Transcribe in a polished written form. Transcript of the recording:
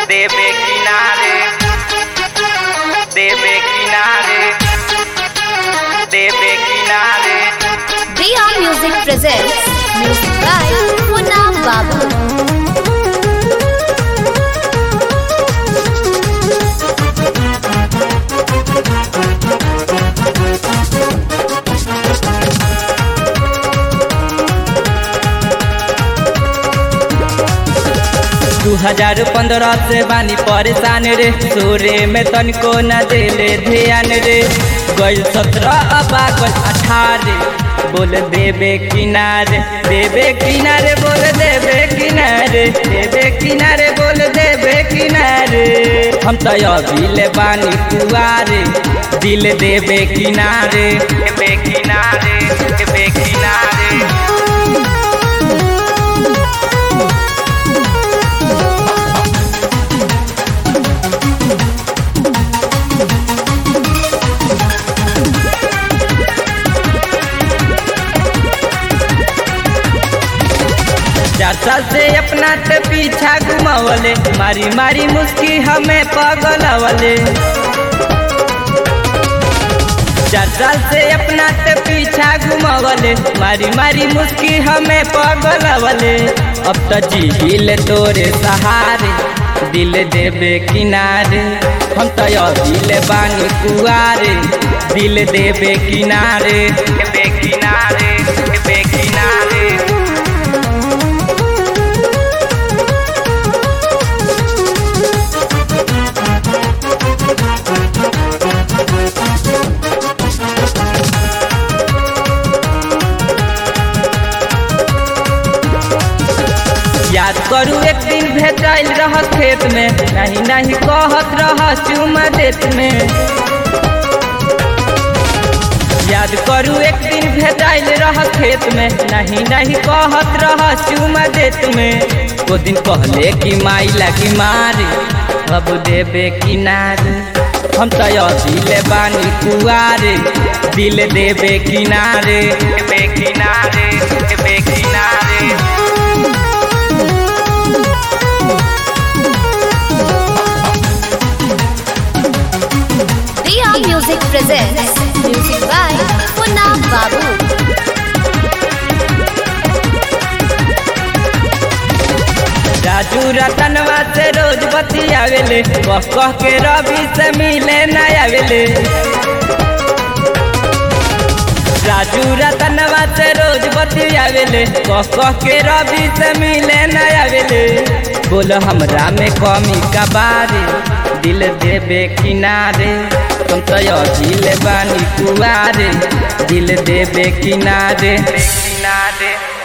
देवे किनारे देवे किनारे देवे किनारे। Diya Music presents music by Munna Babu. दू 2015 से बानी परेशान रे, सोरे में तनिको न देले ध्यान रे। गई 17 अब आ गई 18, बोल देवे किनारे देवे किनारे बोल देवे किनारे देवे किनारे बोल देवे किनारे। हम तो अभी ले बानी कुआरे, दिल देवे किनारे देवे किनारे देवे किनारे। चार साल से अपना ते पीछा घुमावले, मारी मारी मुस्की हमें पगलवले। 4 साल से अपना ते पीछा घुमावले, मारी मारी मुस्की हमें पगलवले। अब तो जी तोरे सहारे, दिल देवे किनारे। हम तो अभी बानी कुआरे, दिल देवे किनारे देवे किनारे देवे किनारे। याद करू एक दिन भेटाइल रह खेत में, नहीं नहीं कहत रह चुमा देत में। याद करू एक दिन भेटाइल रह खेत में, नहीं नहीं कहत रह चुमा देत में। वो दिन पहले की माई लगी मारे, अब देवे किनारे। हम तो अभी बानी कुआरे, दिल देवे किनारे देवे किनारे देवे किनारे। Diya Music presents music by Munna Babu. Raju रतनवा से रोज बतियावेले, कह के रवि से मिले न आवेले। राजू रतनवा से रोज बतियावेले, कह के रवि से मिले न आवेले। बोल हमरा में कमी का बारे, दिल देवे किनारे। तुम तो अभी बानी कुआरे, दिल देवे किनारे किनारे।